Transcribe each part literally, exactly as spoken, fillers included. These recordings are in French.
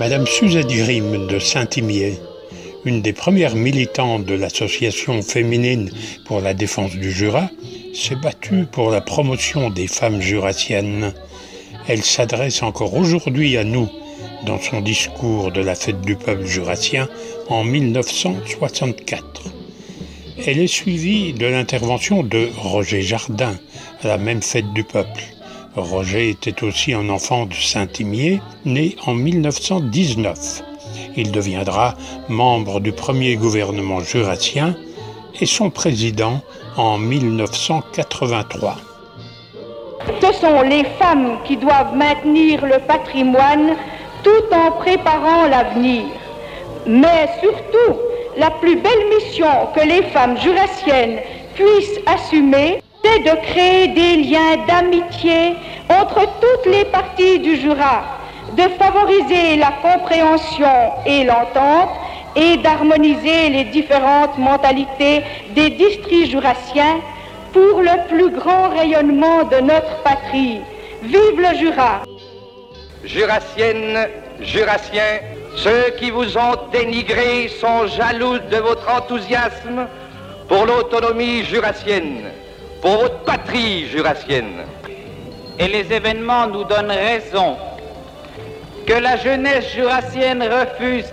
Madame Suzette Grimm de Saint-Imier, une des premières militantes de l'association féminine pour la défense du Jura, s'est battue pour la promotion des femmes jurassiennes. Elle s'adresse encore aujourd'hui à nous dans son discours de la fête du peuple jurassien en mille neuf cent soixante-quatre. Elle est suivie de l'intervention de Roger Jardin à la même fête du peuple. Roger était aussi un enfant de Saint-Imier, né en mille neuf cent dix-neuf. Il deviendra membre du premier gouvernement jurassien et son président en mille neuf cent quatre-vingt-trois. Ce sont les femmes qui doivent maintenir le patrimoine tout en préparant l'avenir. Mais surtout, la plus belle mission que les femmes jurassiennes puissent assumer, c'est de créer des liens d'amitié entre toutes les parties du Jura, de favoriser la compréhension et l'entente et d'harmoniser les différentes mentalités des districts jurassiens pour le plus grand rayonnement de notre patrie. Vive le Jura! Jurassiennes, Jurassiens, ceux qui vous ont dénigré sont jaloux de votre enthousiasme pour l'autonomie jurassienne, pour votre patrie jurassienne. Et les événements nous donnent raison que la jeunesse jurassienne refuse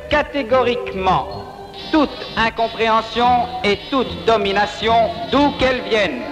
catégoriquement toute incompréhension et toute domination, d'où qu'elle vienne.